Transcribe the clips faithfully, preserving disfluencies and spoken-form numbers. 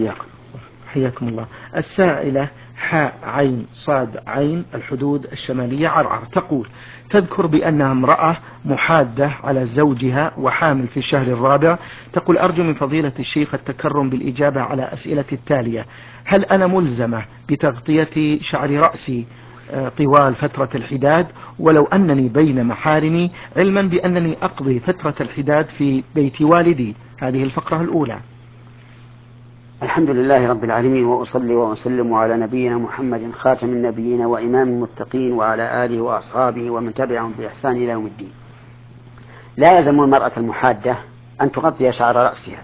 حياكم الله. السائلة حاء عين صاد عين الحدود الشمالية عرعر تقول: تذكر بأنها امرأة محادة على زوجها وحامل في الشهر الرابع. تقول: أرجو من فضيلة الشيخ التكرم بالإجابة على أسئلة التالية: هل أنا ملزمة بتغطية شعر رأسي طوال فترة الحداد ولو أنني بين محارمي، علما بأنني أقضي فترة الحداد في بيت والدي؟ هذه الفقرة الأولى. الحمد لله رب العالمين، وأصلي وأسلم على نبينا محمد خاتم النبيين وإمام المتقين وعلى آله وأصحابه ومن تبعهم بإحسان إلى يوم الدين. لا يلزم المرأة المحادة أن تغطي شعر رأسها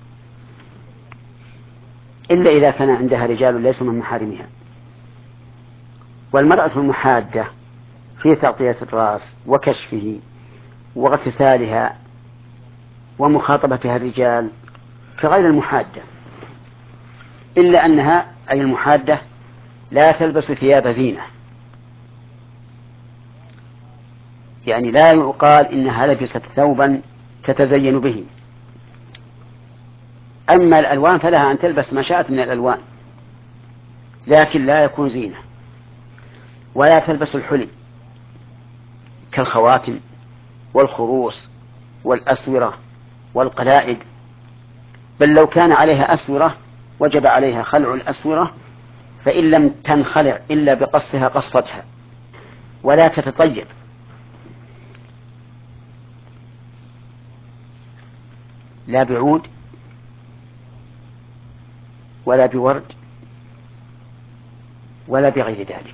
إلا إذا كان عندها رجال ليسوا من محارمها. والمرأة المحادة في تغطية الرأس وكشفه واغتسالها ومخاطبتها الرجال كغير المحادة، إلا أنها أي المحادة لا تلبس ثياب زينة، يعني لا يقال إنها لبست ثوبا تتزين به. أما الألوان فلها أن تلبس ما شاءت من الألوان، لكن لا يكون زينة. ولا تلبس الحلي كالخواتم والخروص والأسورة والقلائد، بل لو كان عليها أسورة وجب عليها خلع الأسورة، فإن لم تنخلع إلا بقصها قصتها. ولا تتطيب، لا بعود ولا بورد ولا بغير ذلك،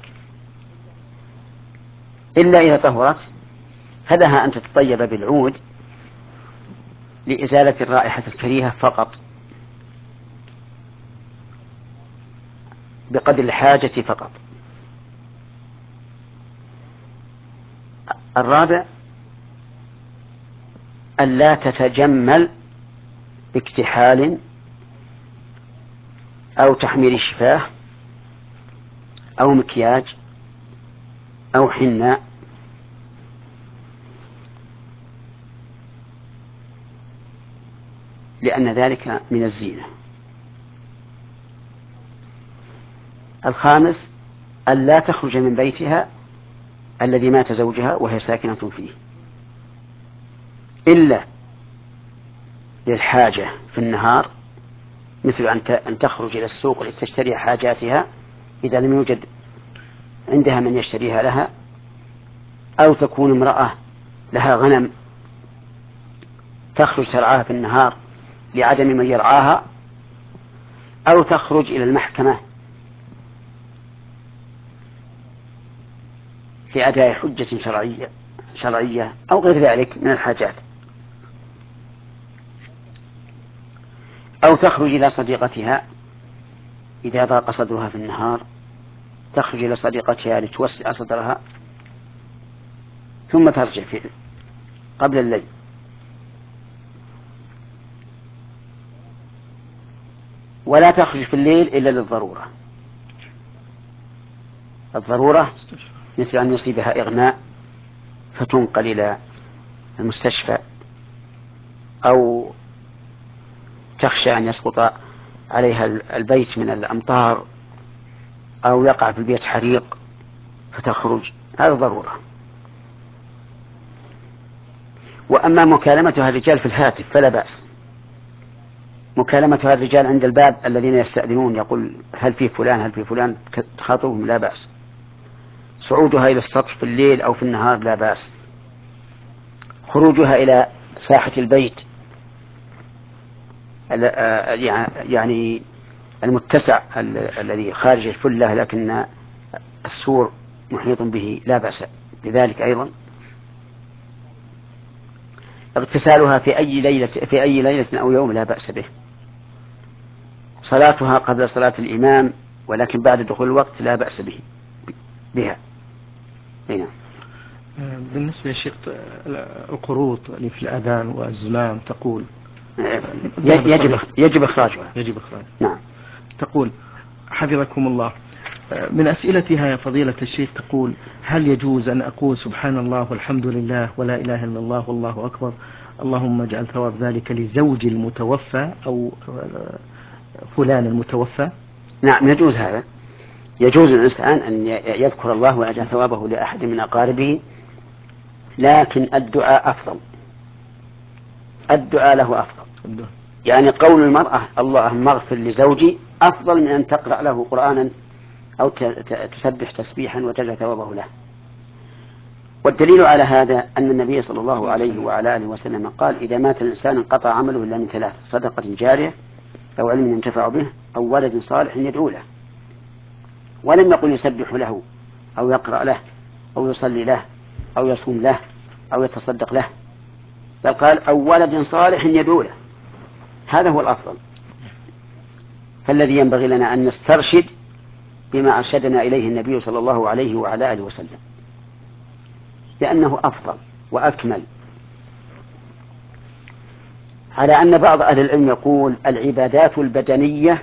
إلا إذا طهرت فلها أن تتطيب بالعود لإزالة الرائحة الكريهة فقط، بقدر الحاجة فقط. الرابع: أن لا تتجمل باكتحال أو تحمير شفاه أو مكياج أو حناء، لأن ذلك من الزينة. الخامس: أن لا تخرج من بيتها الذي مات زوجها وهي ساكنة فيه إلا للحاجة في النهار، مثل أن تخرج إلى السوق لتشتري حاجاتها إذا لم يوجد عندها من يشتريها لها، أو تكون امرأة لها غنم تخرج ترعاها في النهار لعدم من يرعاها، أو تخرج إلى المحكمة في أداء حجة شرعية شرعية أو غير ذلك من الحاجات، أو تخرج إلى صديقتها إذا ضاق صدرها في النهار، تخرج إلى صديقتها لتوسع صدرها ثم ترجع في قبل الليل. ولا تخرج في الليل إلا للضرورة. الضرورة مثل أن يصيبها إغماء فتنقل إلى المستشفى، أو تخشى أن يسقط عليها البيت من الأمطار، أو يقع في البيت حريق فتخرج، هذا ضرورة. وأما مكالمتها الرجال في الهاتف فلا بأس. مكالمتها الرجال عند الباب الذين يستأذنون يقول هل في فلان هل في فلان تخاطبهم لا بأس. صعودها إلى السطح في الليل أو في النهار لا بأس. خروجها إلى ساحة البيت يعني المتسع الذي خارج الفلة لكن السور محيط به لا بأس لذلك أيضا. اغتسالها في أي ليلة في أي ليلة أو يوم لا بأس به. صلاتها قبل صلاة الإمام ولكن بعد دخول الوقت لا بأس به بها. هنا. بالنسبة لشيخ القروط اللي في الأذان والزمام تقول يجب يجب إخراجها. يجب إخراجها. نعم. تقول حفظكم الله: من أسئلتها يا فضيلة الشيخ تقول: هل يجوز أن أقول سبحان الله والحمد لله ولا إله إلا الله والله أكبر، اللهم اجعل ثواب ذلك لزوج المتوفى، أو فلان المتوفى؟ نعم يجوز هذا، يجوز الإنسان أن يذكر الله ويجعل ثوابه لأحد من أقاربه، لكن الدعاء أفضل، الدعاء له أفضل. يعني قول المرأة اللهم اغفر لزوجي أفضل من أن تقرأ له قرآنا أو تسبح تسبيحا وتجعل ثوابه له. والدليل على هذا أن النبي صلى الله عليه وعلى آله وسلم قال إذا مات الإنسان انقطع عمله إلا من ثلاث: صدقة جارية أو علم ينتفع به أو ولد صالح يدعو له. ولم يقل يسبح له أو يقرأ له أو يصلي له أو يصوم له أو يتصدق له، بل قال أو ولد صالح يدعو له. هذا هو الأفضل. فالذي ينبغي لنا أن نسترشد بما أرشدنا إليه النبي صلى الله عليه وعلى آله وسلم، لأنه أفضل وأكمل. على أن بعض أهل العلم يقول العبادات البدنية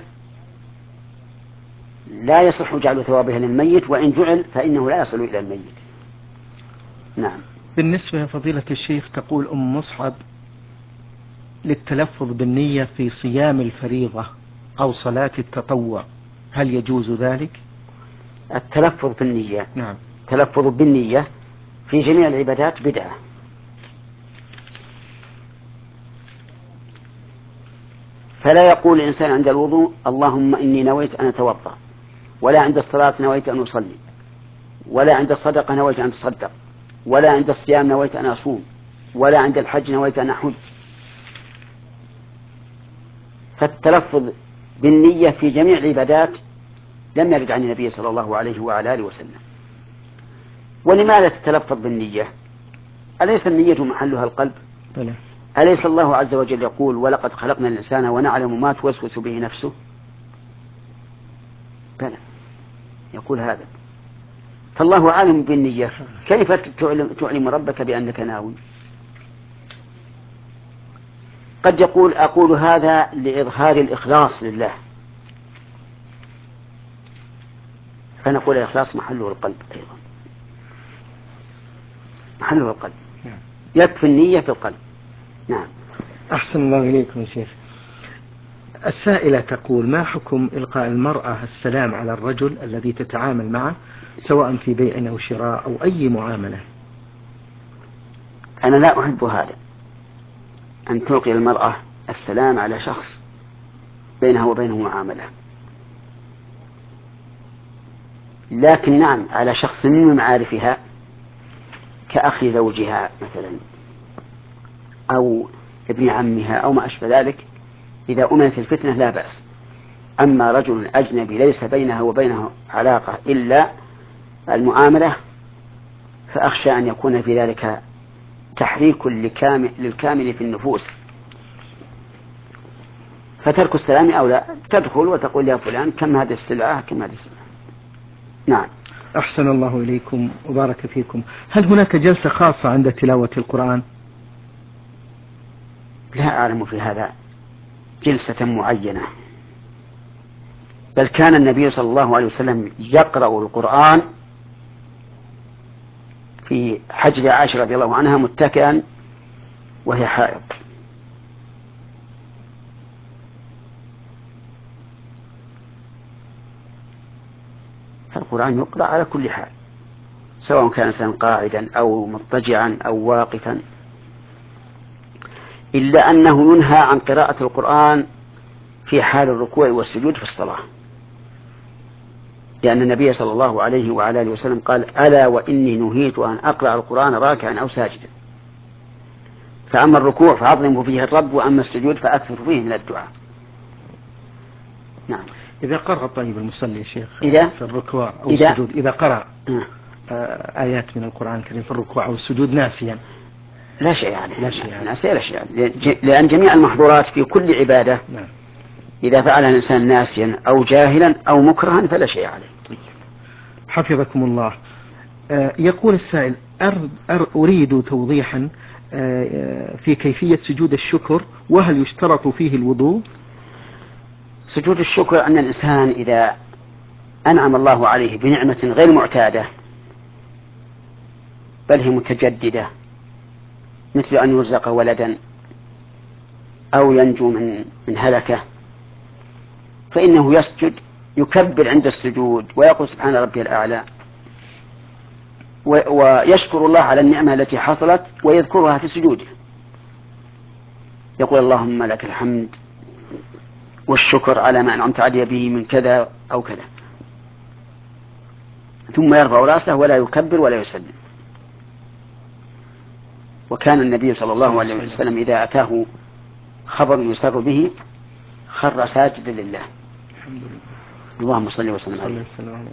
لا يصح جعل ثوابها للميت، وإن جعل فإنه لا يصل إلى الميت. نعم. بالنسبة لفضيلة الشيخ، تقول أم مصعب للتلفظ بالنية في صيام الفريضة أو صلاة التطوع، هل يجوز ذلك؟ التلفظ بالنية، نعم، التلفظ بالنية في جميع العبادات بدعة. فلا يقول الإنسان عند الوضوء اللهم إني نويت أن أتوضأ، ولا عند الصلاة نويت أن أصلي، ولا عند الصدقة نويت أن أتصدق، ولا عند الصيام نويت أن أصوم، ولا عند الحج نويت أن أحج. فالتلفظ بالنية في جميع العبادات لم يرد عن النبي صلى الله عليه وعلى آله وسلم. ولماذا تتلفظ بالنية؟ أليس النية محلها القلب؟ بلى. أليس الله عز وجل يقول ولقد خلقنا الإنسان ونعلم ما توسوس به نفسه؟ بلى، يقول هذا. فالله عالم بالنية، كيف تعلم, تعلم ربك بأنك ناوي؟ قد يقول أقول هذا لإظهار الإخلاص لله، فنقول الإخلاص محله القلب أيضا، محله القلب، يكفي النية في القلب. نعم. أحسن الله إليكم يا شيخ. السائلة تقول ما حكم إلقاء المرأة السلام على الرجل الذي تتعامل معه سواء في بيع أو شراء أو أي معاملة؟ أنا لا أحب هذا، أن تلقي المرأة السلام على شخص بينها وبينه معاملة، لكن نعم على شخص من معارفها كأخي زوجها مثلا أو ابن عمها أو ما أشبه ذلك، إذا أمنت الفتنة لا بأس. أما رجل أجنبي ليس بينها وبينه علاقة إلا المعاملة، فأخشى أن يكون في ذلك تحريك للكامل في النفوس، فترك السلام أولى. تدخل وتقول يا فلان كم هذه السلعة كم هذه السلعة. نعم. أحسن الله إليكم وبارك فيكم. هل هناك جلسة خاصة عند تلاوة القرآن؟ لا أعلم في هذا جلسة معينة، بل كان النبي صلى الله عليه وسلم يقرأ القرآن في حجر عائشة رضي الله عنها متكئا وهي حائض. القرآن يقرأ على كل حال، سواء كان إنسان قاعدا أو مضطجعا أو واقفا، إلا أنه ينهى عن قراءة القرآن في حال الركوع والسجود في الصلاة، لأن النبي صلى الله عليه وعلى آله وسلم قال ألا وإني نهيت أن أقرأ القرآن راكعا أو ساجدا. فأما الركوع فأعظموا فيه الرب، وأما السجود فأكثر فيه من الدعاء. نعم. إذا قرأ طيب المصلي يا شيخ إذا في الركوع أو إذا السجود، إذا قرأ آه. آيات من القرآن الكريم في الركوع أو السجود ناسيا، لا شيء عليه، لا شيء عليه. ناسيا لا شيء عليه، لأن جميع المحظورات في كل عبادة نعم. إذا فعلها الإنسان ناسيا أو جاهلا أو مكرها فلا شيء عليه. حفظكم الله. آه يقول السائل أر أر أريد توضيحا آه في كيفية سجود الشكر، وهل يشترط فيه الوضوء؟ سجود الشكر أن الإنسان إذا أنعم الله عليه بنعمة غير معتادة بل هي متجددة، مثل أن يرزق ولدا أو ينجو من من هلكة فإنه يسجد يكبر عند السجود ويقول سبحان ربي الأعلى، ويشكر الله على النعمة التي حصلت ويذكرها في سجوده، يقول اللهم لك الحمد والشكر على ما أنعمت علي به من كذا أو كذا، ثم يرفع رأسه ولا يكبر ولا يسلم. وكان النبي صلى الله عليه وسلم إذا أتاه خبر يسر به خر ساجدا لله. اللهم صل وسلم عليه.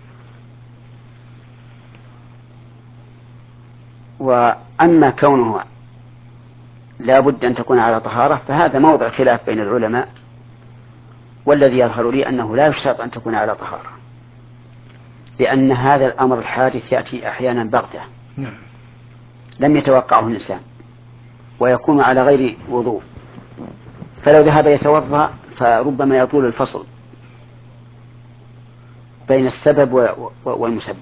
وأما كونه لا بد أن تكون على طهارة فهذا موضع خلاف بين العلماء، والذي يظهر لي أنه لا يشترط أن تكون على طهارة، لأن هذا الأمر الحادث يأتي أحيانا بغتة لم يتوقعه الإنسان ويكون على غير وضوء، فلو ذهب يتوضأ فربما يطول الفصل بين السبب والمسبب،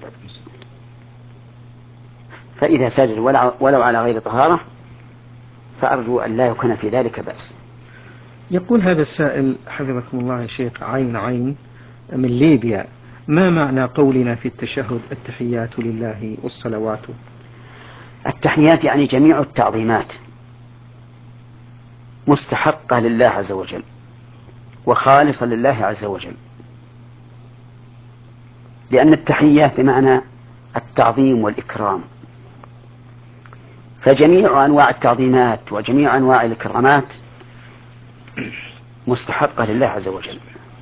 فإذا سجد ولو على غير طهارة فأرجو أن لا يكون في ذلك بأس. يقول هذا السائل حفظكم الله يا شيخ عين عين من ليبيا: ما معنى قولنا في التشهد التحيات لله والصلوات؟ التحيات يعني جميع التعظيمات مستحقة لله عز وجل وخالصة لله عز وجل، لأن التحيات بمعنى التعظيم والإكرام، فجميع أنواع التعظيمات وجميع أنواع الإكرامات مستحقة لله عز وجل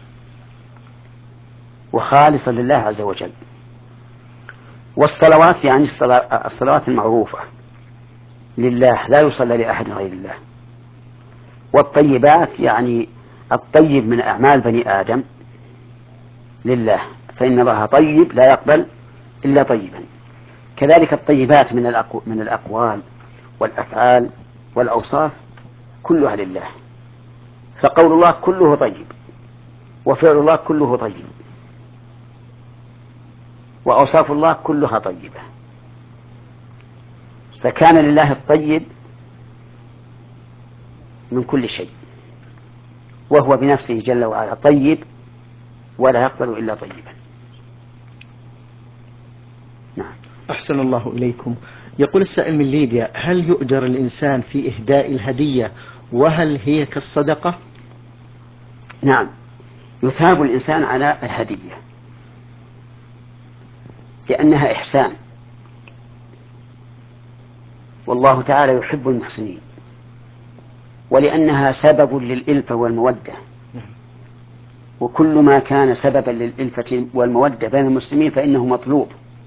وخالصة لله عز وجل. والصلوات يعني الصلوات المعروفة لله لا يصلى لأحد غير الله. والطيبات يعني الطيب من أعمال بني آدم لله، فإن الله طيب لا يقبل إلا طيبا. كذلك الطيبات من من الأقوال والأفعال والأوصاف كلها لله، فقول الله كله طيب وفعل الله كله طيب وأوصاف الله كلها طيبة، فكان لله الطيب من كل شيء، وهو بنفسه جل وعلا طيب ولا يقبل إلا طيبا. نعم. أحسن الله إليكم. يقول السائل من ليبيا: هل يؤجر الإنسان في إهداء الهدية وهل هي كالصدقة؟ نعم، يثاب الإنسان على الهدية لأنها إحسان، والله تعالى يحب المحسنين، ولأنها سبب للإلفة والمودة، وكل ما كان سببا للإلفة والمودة بين المسلمين فإنه مطلوب.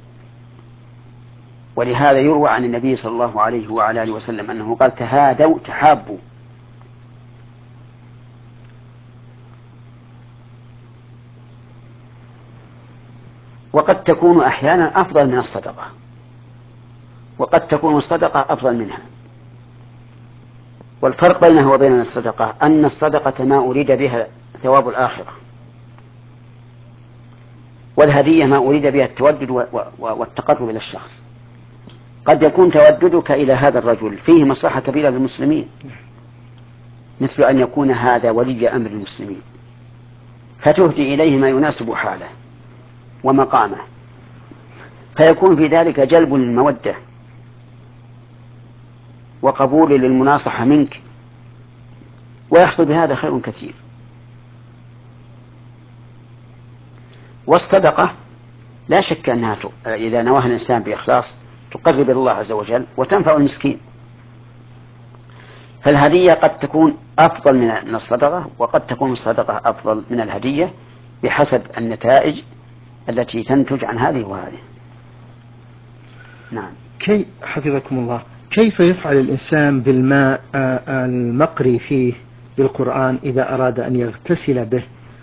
ولهذا يروى عن النبي صلى الله عليه وعلى آله وسلم أنه قال: تهادوا تحابوا. وقد تكون أحيانا أفضل من الصدقة، وقد تكون الصدقة أفضل منها. والفرق بينه وبين الصدقة أن الصدقة ما أريد بها ثواب الآخرة، والهدية ما أريد بها التودد والتقرب إلى الشخص. قد يكون توددك إلى هذا الرجل فيه مصلحة كبيرة للمسلمين، مثل أن يكون هذا ولي أمر المسلمين فتهدي إليه ما يناسب حاله ومقامه، فيكون في ذلك جلب للمودة وقبول للمناصحة منك، ويحصل بهذا خير كثير. والصدقة لا شك أنها إذا نواها الإنسان بإخلاص تقرب الله عز وجل وتنفع المسكين. فالهدية قد تكون أفضل من الصدقة، وقد تكون الصدقة أفضل من الهدية بحسب النتائج التي تنتج عن هذه وهذه. نعم. كي حفظكم الله، كيف يفعل الإنسان بالماء المقري فيه بالقرآن إذا أراد أن يغتسل به؟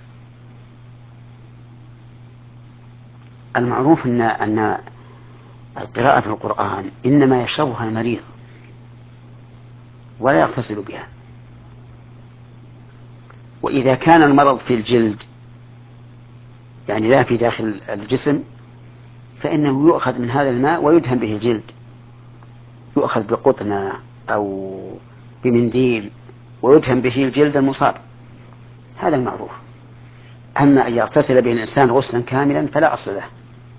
المعروف أن أن القراءة في القرآن إنما يشربها المريض ولا يغتسل بها. وإذا كان المرض في الجلد يعني لا في داخل الجسم فإنه يؤخذ من هذا الماء ويدهن به الجلد، يؤخذ بقطنة أو بمنديل ويدهن به الجلد المصاب، هذا المعروف. أما أن يغتسل به الإنسان غسلا كاملا فلا أصل له.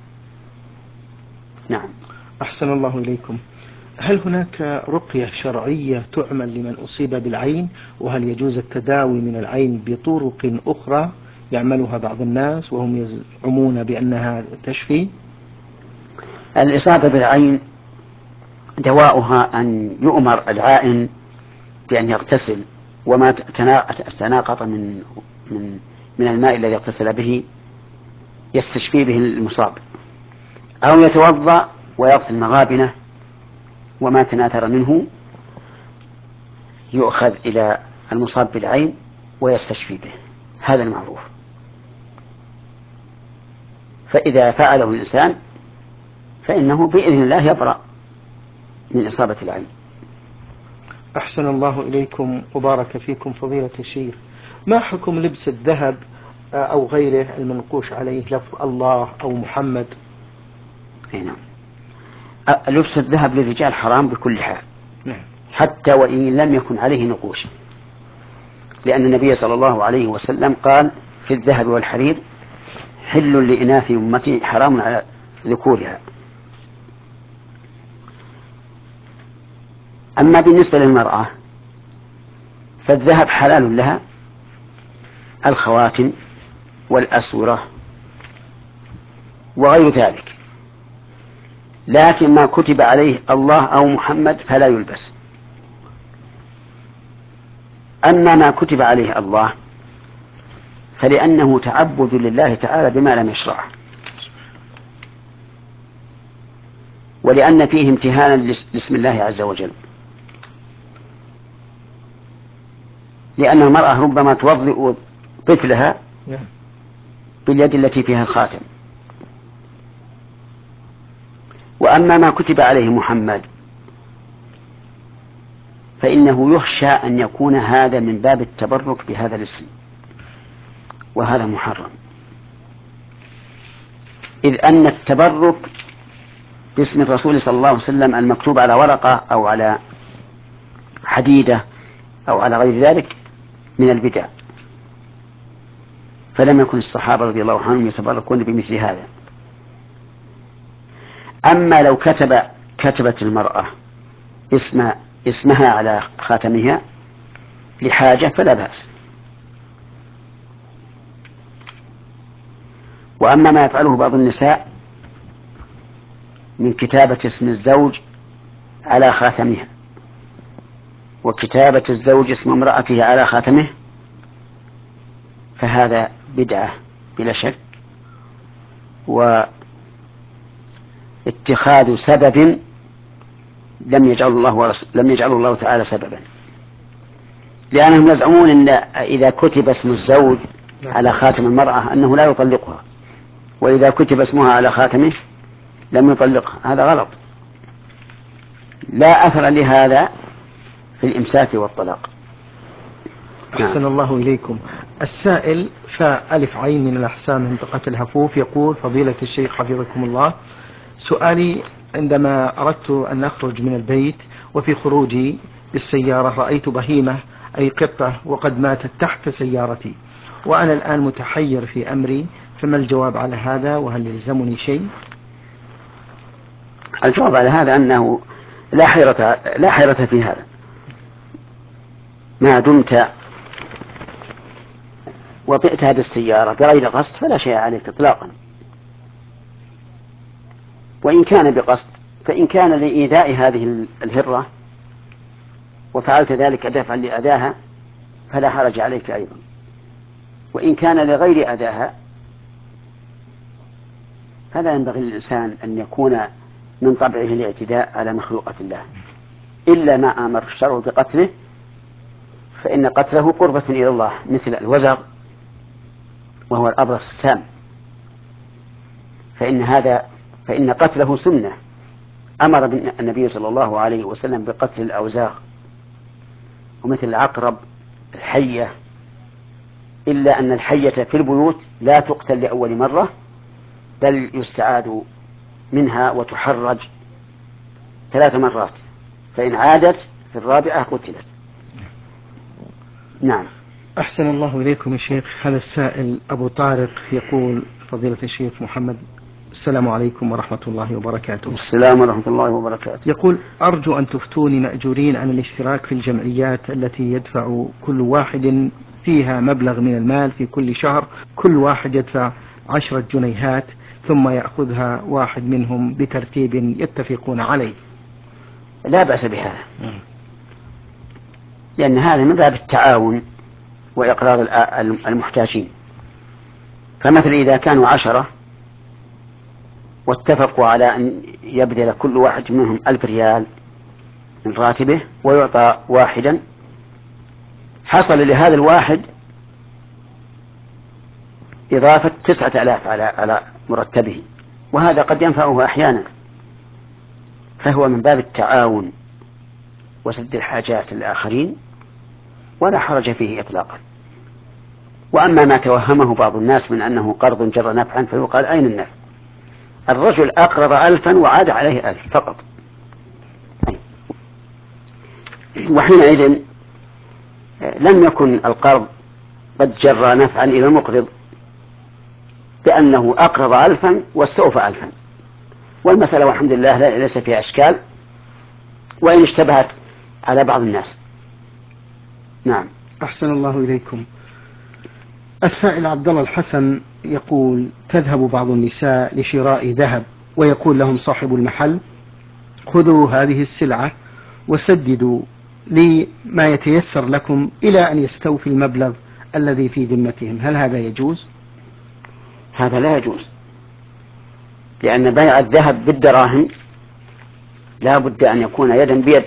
نعم. أحسن الله إليكم. هل هناك رقية شرعية تعمل لمن أصيب بالعين؟ وهل يجوز التداوي من العين بطرق أخرى يعملها بعض الناس وهم يزعمون بأنها تشفي؟ الإصابة بالعين دواؤها أن يؤمر العائن بأن يغتسل، وما تناقط من من من الماء الذي اغتسل به يستشفي به المصاب، أو يتوضأ ويغسل مغابنه، وما تناثر منه يؤخذ إلى المصاب بالعين ويستشفي به. هذا المعروف. فإذا فعله الإنسان فإنه بإذن الله يبرأ من إصابة العين. أحسن الله إليكم وبارك فيكم فضيلة الشيخ. ما حكم لبس الذهب أو غيره المنقوش عليه لفظ الله أو محمد؟ نعم. لبس الذهب للرجال حرام بكل حال، نعم. حتى وإن لم يكن عليه نقوش، لأن النبي صلى الله عليه وسلم قال في الذهب والحرير حل لإناث أمتي حرام على ذكورها. أما بالنسبة للمرأة فالذهب حلال لها، الخواتم والأسورة وغير ذلك، لكن ما كتب عليه الله أو محمد فلا يلبس. أما ما كتب عليه الله فلأنه تعبد لله تعالى بما لم يشرعه، ولأن فيه امتهانا لاسم الله عز وجل، لأن المرأة ربما توضئ طفلها باليد التي فيها الخاتم. وأما ما كتب عليه محمد فإنه يخشى أن يكون هذا من باب التبرك بهذا الاسم، وهذا محرم، إذ أن التبرك باسم الرسول صلى الله عليه وسلم المكتوب على ورقة أو على حديدة أو على غير ذلك من البدع، فلم يكن الصحابة رضي الله عنهم يتبركون بمثل هذا. أما لو كتب كتبت المرأة اسم اسمها على خاتمها لحاجة فلا بأس. وأما ما يفعله بعض النساء من كتابة اسم الزوج على خاتمها وكتابة الزوج اسم امرأته على خاتمه فهذا بدعة بلا شك، واتخاذ سبب لم يجعل الله ورسول لم يجعل الله تعالى سببا، لأنهم يزعمون أن إذا كتب اسم الزوج على خاتم المرأة أنه لا يطلقها، وإذا كتب اسمها على خاتمه لم يطلقها. هذا غلط، لا أثر لهذا في الإمساك والطلاق. أحسن نعم. الله إليكم. السائل فألف عين من الأحسان منطقة الهفوف يقول: فضيلة الشيخ حفظكم الله، سؤالي: عندما أردت أن أخرج من البيت وفي خروجي بالسيارة رأيت بهيمة أي قطة وقد ماتت تحت سيارتي، وأنا الآن متحير في أمري، فما الجواب على هذا وهل يلزمني شيء؟ الجواب على هذا أنه لا حيرة لا حيرة في هذا، ما دمت وطئت هذه السيارة بغير قصد فلا شيء عليك إطلاقا، وإن كان بقصد فإن كان لإيذاء هذه الهرة وفعلت ذلك دفعا لأذاها فلا حرج عليك أيضا، وإن كان لغير أذاها فلا ينبغي للإنسان أن يكون من طبعه الاعتداء على مخلوقات الله، إلا ما أمر الشرع بقتله، فإن قتله قربة إلى الله، مثل الوزغ وهو الأبرص السام، فإن هذا فإن قتله سنة، أمر النبي صلى الله عليه وسلم بقتل الأوزاغ، ومثل العقرب الحية، إلا أن الحية في البيوت لا تقتل لأول مرة، بل يستعاد منها وتحرج ثلاث مرات، فإن عادت في الرابعة قتلت. نعم. أحسن الله إليكم يا شيخ. هذا السائل أبو طارق يقول: فضيلة الشيخ محمد، السلام عليكم ورحمة الله وبركاته. السلام ورحمة الله وبركاته. يقول: أرجو أن تفتوني مأجورين عن الاشتراك في الجمعيات التي يدفع كل واحد فيها مبلغ من المال في كل شهر، كل واحد يدفع عشرة جنيهات ثم يأخذها واحد منهم بترتيب يتفقون عليه. لا بأس بهذا، لأن هذا من باب التعاون وإقراض المحتاجين. فمثل إذا كانوا عشرة واتفقوا على أن يبذل كل واحد منهم ألف ريال من راتبه ويعطى واحدا، حصل لهذا الواحد إضافة تسعة آلاف على على مرتبه، وهذا قد ينفعه أحيانا، فهو من باب التعاون وسد الحاجات الآخرين، ولا حرج فيه إطلاقا. وأما ما توهمه بعض الناس من أنه قرض جر نفعا، فيقال: أين النفع؟ الرجل أقرض ألفا وعاد عليه ألف فقط، وحينئذ لم يكن القرض قد جر نفعا إلى المقرض، بأنه أقرض ألفا واستوفى ألفا، والمسألة والحمد لله ليس فيها أشكال، وإن اشتبهت على بعض الناس. نعم. أحسن الله إليكم. السائل عبد الله الحسن يقول: تذهب بعض النساء لشراء ذهب ويقول لهم صاحب المحل: خذوا هذه السلعة وسددوا لي ما يتيسر لكم إلى أن يستوفي المبلغ الذي في ذمتهم، هل هذا يجوز؟ هذا لا يجوز، لأن بيع الذهب بالدراهم لا بد أن يكون يدا بيد،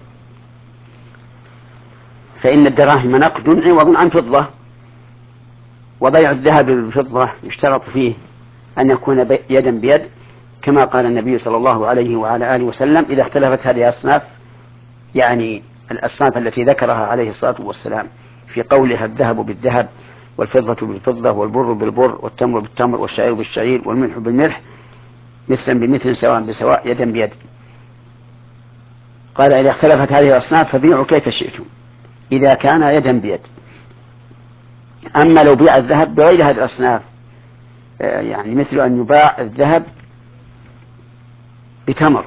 فإن الدراهم نقد عوض عن فضة، وبيع الذهب بالفضة يشترط فيه أن يكون يدا بيد، كما قال النبي صلى الله عليه وعلى آله وسلم: إذا اختلفت هذه الأصناف، يعني الأصناف التي ذكرها عليه الصلاة والسلام في قولها: الذهب بالذهب والفضة بالفضة والبر بالبر والتمر بالتمر والشعير بالشعير والملح بالملح مثلا بمثل سواء بسواء يدا بيد. قال: إذا اختلفت هذه الأصناف فبيعوا كيف شئتم إذا كان يدا بيد. أما لو بيع الذهب بغير هذه الأصناف، يعني مثل أن يباع الذهب بتمر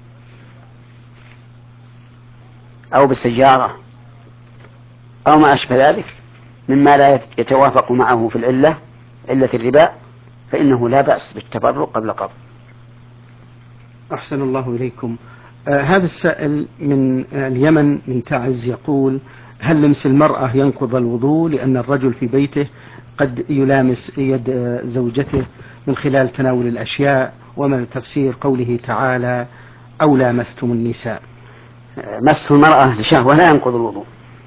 أو بسيارة أو ما أشبه ذلك مما لا يتوافق معه في العلة علة الربا، فإنه لا بأس بالتبرع قبل قبض. أحسن الله إليكم. آه هذا السائل من آه اليمن من تعز يقول: هل لمس المرأة ينقض الوضوء لأن الرجل في بيته قد يلامس يد آه زوجته من خلال تناول الأشياء، وما تفسير قوله تعالى: أو لامستم النساء؟ مس المرأة لشهوة لا ينقض الوضوء،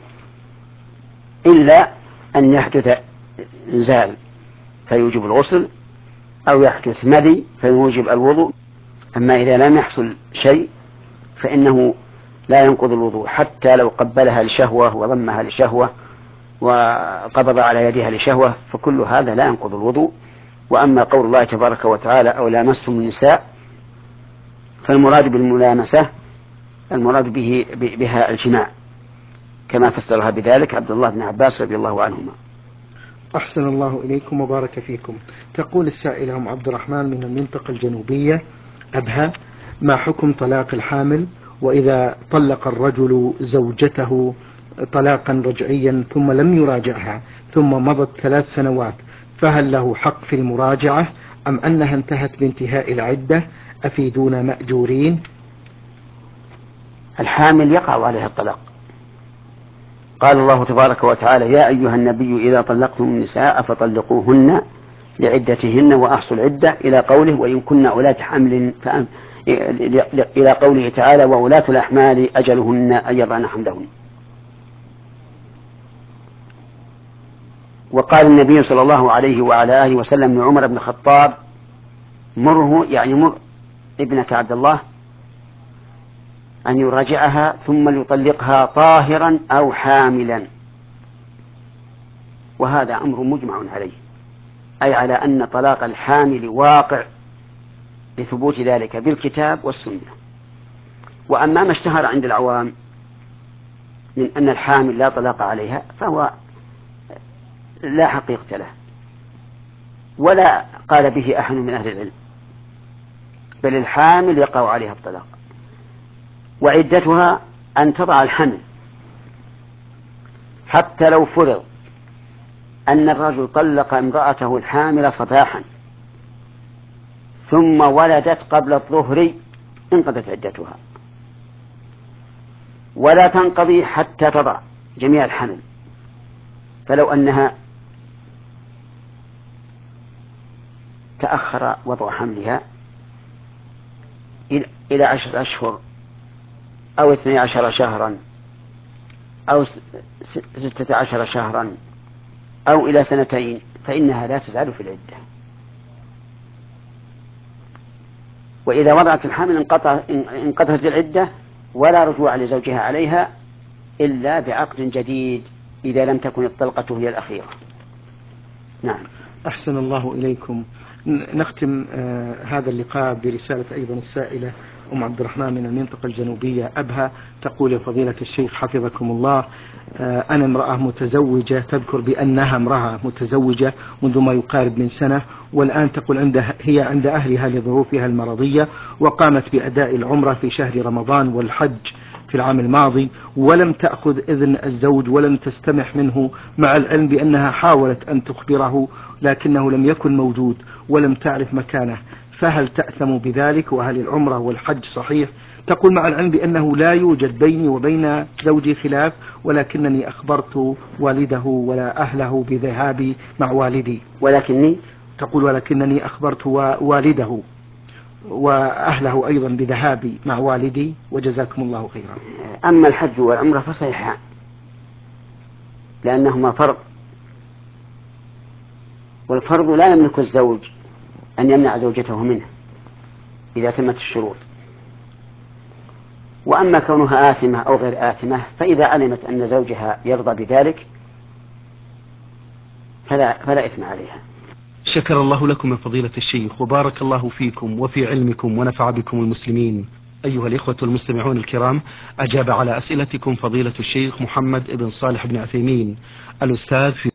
إلا أن يحدث إنزال فيوجب الغسل، أو يحدث مذي فيوجب الوضوء. أما إذا لم يحصل شيء فإنه لا ينقض الوضوء، حتى لو قبلها لشهوة وضمها لشهوة وقبض على يدها لشهوة، فكل هذا لا ينقض الوضوء. وأما قول الله تبارك وتعالى: أو لامستم النساء، فالمراد بالملامسة المراد به بها الجماع، كما فسرها بذلك عبد الله بن عباس رضي الله عنهما. أحسن الله إليكم وبارك فيكم. تقول السائلة أم عبد الرحمن من المنطقة الجنوبية أبها: ما حكم طلاق الحامل، وإذا طلق الرجل زوجته طلاقا رجعيا ثم لم يراجعها ثم مضت ثلاث سنوات، فهل له حق في المراجعة أم أنها انتهت بانتهاء العدة؟ أفيدونا مأجورين. الحامل يقع عليها الطلاق، قال الله تبارك وتعالى: يا أيها النبي إذا طلقتم النساء فطلقوهن لعدتهن وأحصوا العدة، إلى قوله: وإن كن أولاة حمل فأن... إلى قوله تعالى: وأولاة الأحمال أجلهن أن يضعن حملهن. وقال النبي صلى الله عليه وعلى آله وسلم لعمر بن الخطاب: مره، يعني مر ابنك عبد الله أن يراجعها ثم يطلقها طاهرا أو حاملا. وهذا أمر مجمع عليه، أي على أن طلاق الحامل واقع لثبوت ذلك بالكتاب والسنة. وأما ما اشتهر عند العوام من أن الحامل لا طلاق عليها، فهو لا حقيقة له، ولا قال به أحد من أهل العلم، بل الحامل يقع عليها الطلاق. وعدتها أن تضع الحمل، حتى لو فرض أن الرجل طلق امرأته الحامل صباحا ثم ولدت قبل الظهر انقضت عدتها، ولا تنقضي حتى تضع جميع الحمل. فلو أنها تأخر وضع حملها إلى عشرة أشهر أو اثني عشر شهرا أو ستة عشر شهرا أو إلى سنتين فإنها لا تزال في العدة. وإذا وضعت الحمل انقطعت العدة ولا رجوع لزوجها عليها إلا بعقد جديد إذا لم تكن الطلقة هي الأخيرة. نعم. أحسن الله إليكم. نختم آه هذا اللقاء برسالة أيضا السائلة أم عبد الرحمن من المنطقة الجنوبية أبها، تقول: يا فضيلة الشيخ حفظكم الله، آه أنا امرأة متزوجة، تذكر بأنها امرأة متزوجة منذ ما يقارب من سنة، والآن تقول عندها هي عند أهلها لظروفها المرضية، وقامت بأداء العمرة في شهر رمضان والحج في العام الماضي، ولم تأخذ إذن الزوج ولم تستمح منه، مع العلم بأنها حاولت أن تخبره لكنه لم يكن موجود ولم تعرف مكانه، فهل تأثم بذلك؟ وهل العمرة والحج صحيح؟ تقول: مع العلم بأنه لا يوجد بيني وبين زوجي خلاف، ولكنني أخبرت والده ولا أهله بذهابي مع والدي. ولكني تقول: ولكنني أخبرت والده وأهله أيضا بذهابي مع والدي، وجزاكم الله خيرا. أما الحج والعمرة فصحيحان لأنهما فرض، والفرض لا يملك الزوج أن يمنع زوجته منه إذا تمت الشروط. وأما كونها آثمة أو غير آثمة فإذا علمت أن زوجها يرضى بذلك فلا, فلا إثم عليها. شكر الله لكم يا فضيلة الشيخ، وبارك الله فيكم وفي علمكم ونفع بكم المسلمين. أيها الإخوة المستمعون الكرام، أجاب على أسئلتكم فضيلة الشيخ محمد بن صالح بن عثيمين الأستاذ في